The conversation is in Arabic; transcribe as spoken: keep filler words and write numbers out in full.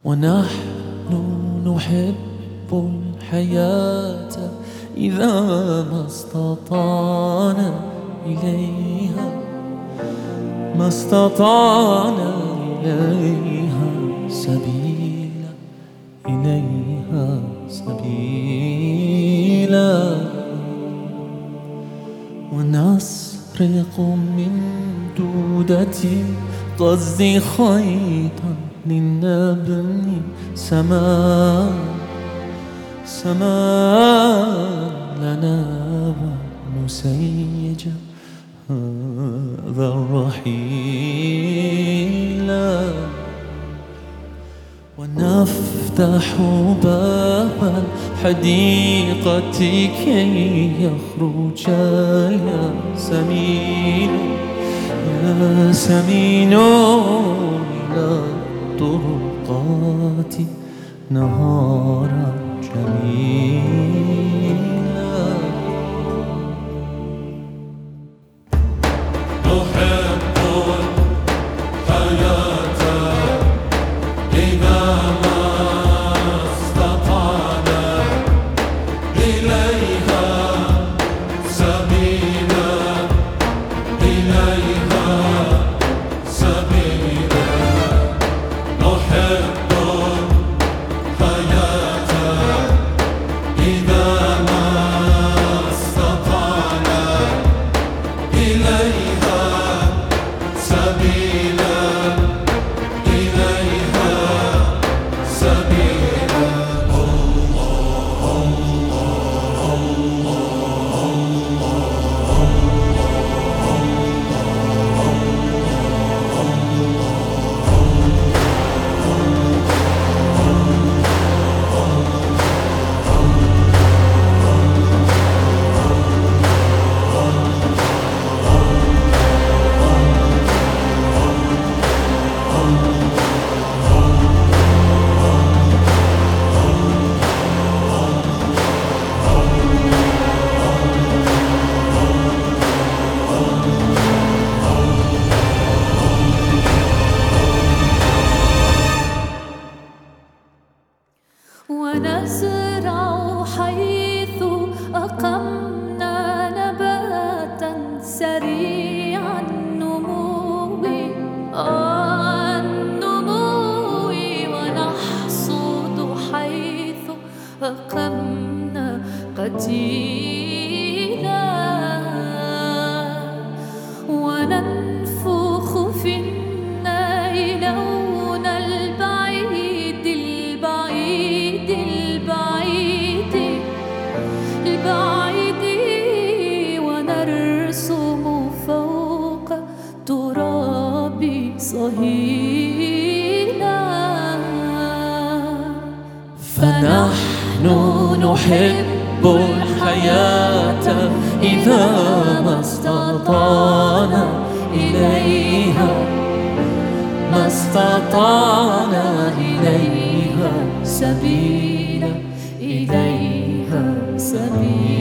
ونحن نحب الحياة إذا ما استطعنا إليها ما استطعنا إليها سبيلا إليها سبيلا ونسرق من دودة القصد خيطا لنبني سماء سماء لنا ونسيج هذا الرحيل ونفتح باب الحديقة كي يخرج الياسمين ياسمين إلى الطرقات نهارا جميلا. نحب الحياة إذا ما استطعنا إليها سبيلا إليها سبيلا. نحب الحياة إذا ما استطعنا إليها سبيلا إليها سبيلا. ونزرع حيث أقمنا نباتا سريع النمو النمو ونحصد حيث أقمنا قتيلا وننفخ في النار لون البعيد البعيد البعيد البعيد ونرسم فوق تراب صهيلا. فنحن نحب الحياة إذا ما استطعنا إليها ما استطعنا إليها سبيلا إليها سبيلا.